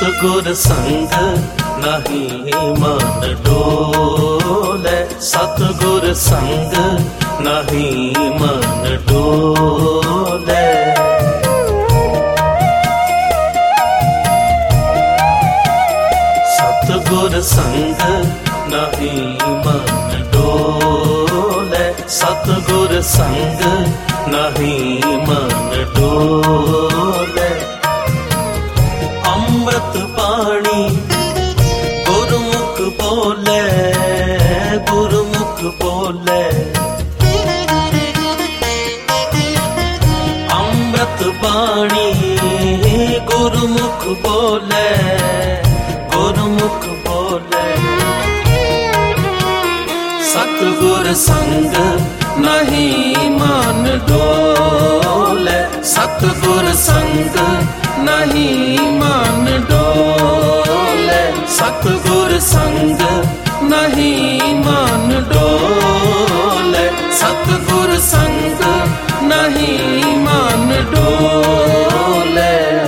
सतगुर संग नहीं मन डोले, सतगुर संग नहीं मन डोले। सतगुर संग नहीं मन डोले, सतगुर संग नहीं मन डोले। अमृत पानी गुरुमुख बोले, गुरुमुख बोले। अमृत पानी गुरुमुख बोले, गुरुमुख बोले। सतगुर संग नहीं मन डोले, सतगुर संग नहीं मन डोले, सतगुर संग नहीं मन डोले, सतगुर संग नहीं मन डोले।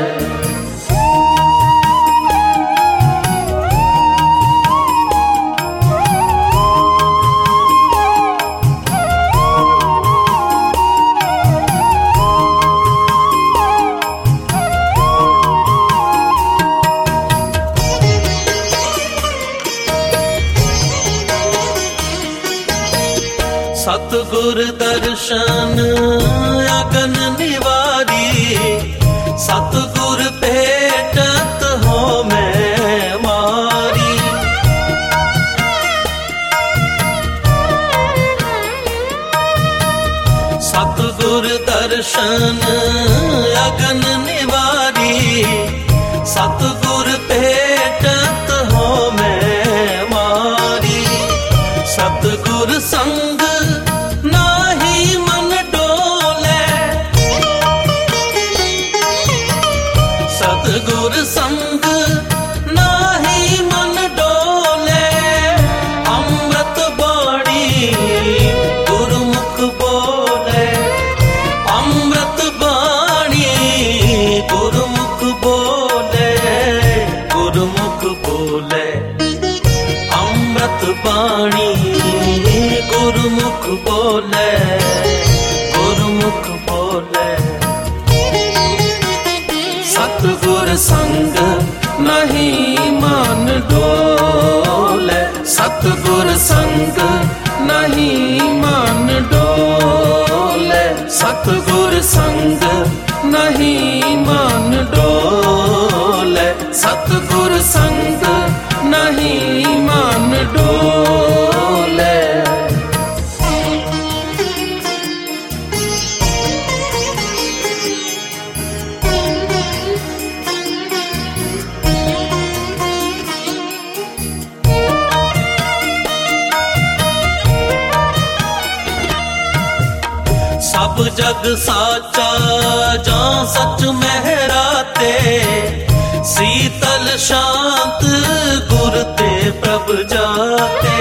सतगुर दर्शन अगन निवारी, सतगुर भेटत हो मैं मारी। सतगुर दर्शन अगन निवारी, सतगुर भेटत हो मैं मारी। सतगुर संग नाही मन डोले, सतगुर संग नाही मन डोले। अमृत बाणी गुरुमुख बोले, अमृत बाणी गुरुमुख बोले, गुरुमुख बोले। अमृत बाणी गुरुमुख बोले, गुरुमुख बोले। सतगुर संग नहीं मन डोले, सतगुर संग नहीं मन डोले, सतगुर संग नहीं मन डोले, सतगुर संग नहीं मन डोले। सब जग साचा जां सच महराते, शीतल शांत गुर ते प्रभ जाते।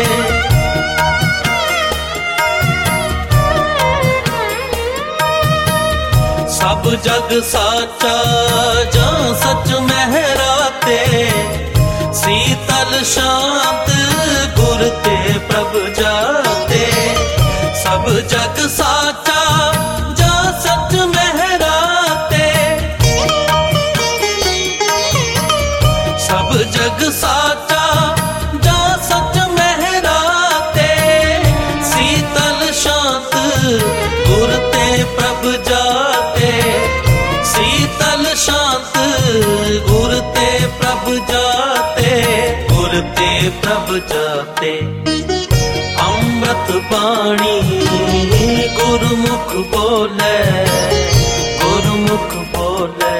सब जग साचा जां सच महराते, शीतल शांत गुर ते प्रभ जाते। सब जग साचा जा सच महराते, सब जग साचा जा सच महराते। शीतल शांत गुर ते प्रभ जाते, शीतल शांत गुर ते प्रभ जाते, गुर ते प्रभ जाते। अमृत बाणी गुरुमुख बोले, गुरुमुख बोले।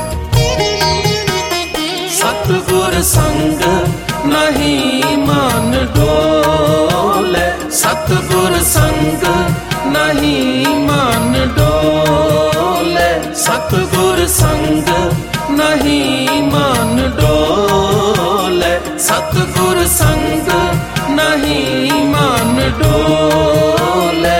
सतगुर संग नहीं मन डोले, सतगुर संग नहीं मन डोले, सतगुर संग नहीं मन डोले, सतगुर संग नहीं मन डोले।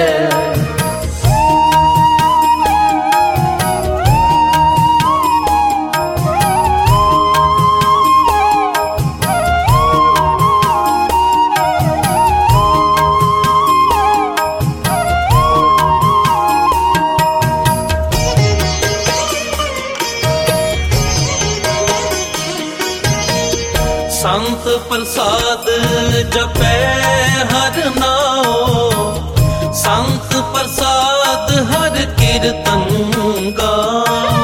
संत प्रसाद जपै हर नाओ, संत प्रसाद हर कीर्तन गाओ।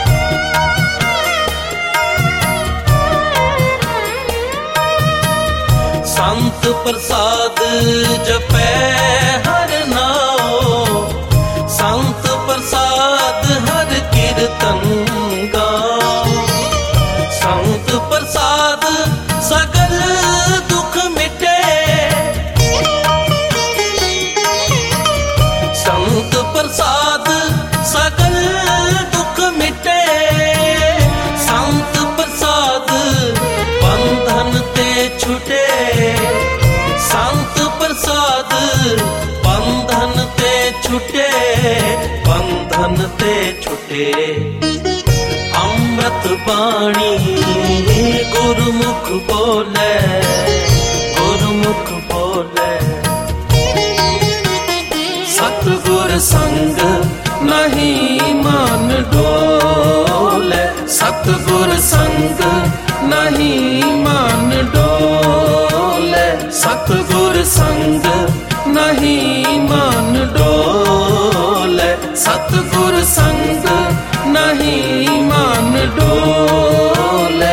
संत प्रसाद जपै हर नाओ, संत प्रसाद हर कीर्तन गाओ। संत प्रसाद सगल दुख मिटे, संत प्रसाद सगल दुख मिटे। संत प्रसाद बंधन ते छुटे, संत प्रसाद बंधन ते छुटे, बंधन ते छुटे। अमृत बाणी गुरुमुख बोले, गुरुमुख बोले। सतगुर संग नहीं मान डोले, सतगुर संग नहीं मान डोले, सतगुर संग नहीं मान डोले, सतगुर संग नहीं मान डोले।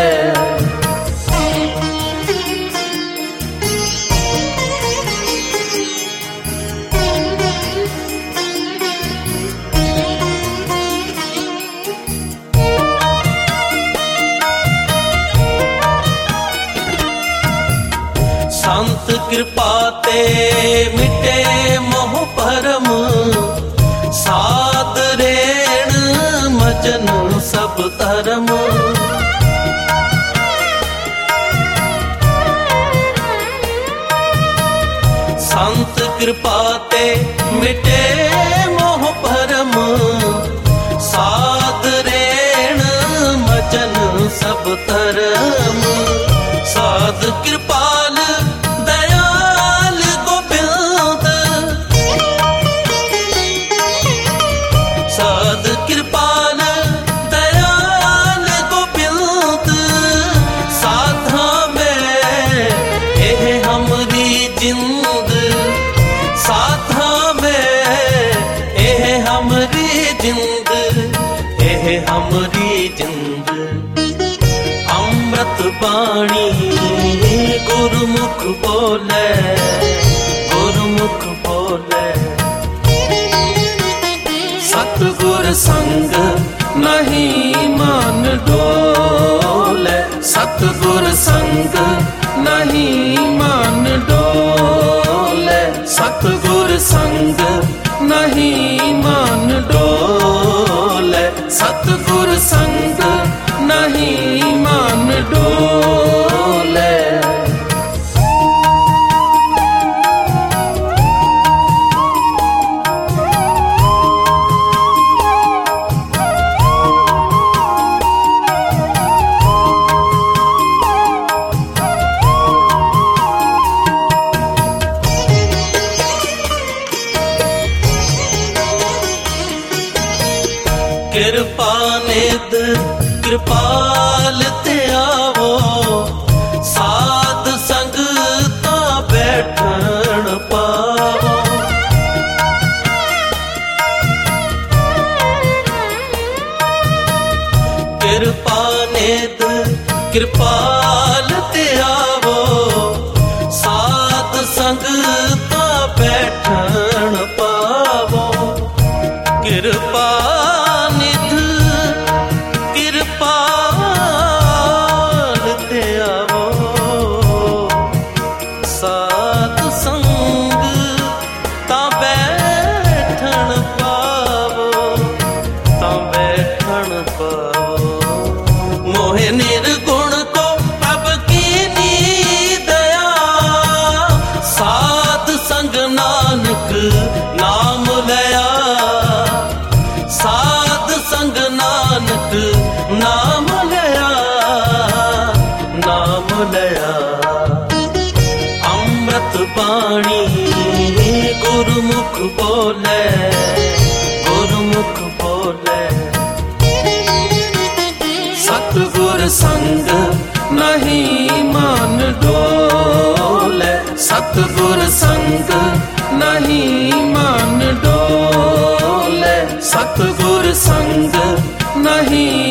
संत कृपा ते मिटे मोह भरम, साध रेण मजन सब धर्म। संत कृपा ते मिटे मोह भरम, साध रेण मजन सब धर्म। साध कृपाल दयाल गोबिंद, साध कृपाल दयाल गोबिंद। साधा में एह हमरी जिंद, साधा में एह हमरी जिंद, एह हमरी जिंद। अमृत बाणी गुरुमुख बोले, गुरुमुख बोले। सतगुर संग नहीं मान डोले, सतगुर संग नहीं मान डोले, सतगुर संग नहीं मान डोले, सतगुर संग नहीं मान डोले। कृपा निध कृपाल ते आवो, साध संग ता बैठन पावो। कृपा निध कृपाल ते आवो, साध संग ता बैठन पावो। कृपा मोहे निर्गुण को अब कीनी दया, साध संग नानक नाम लया, साध संग नानक नाम लया, नाम लया। अमृत बाणी गुरुमुख बोले, गुरुमुख बोले। सतगुर संग नहीं मान संग नहीं मन डोले, सतगुर संग नहीं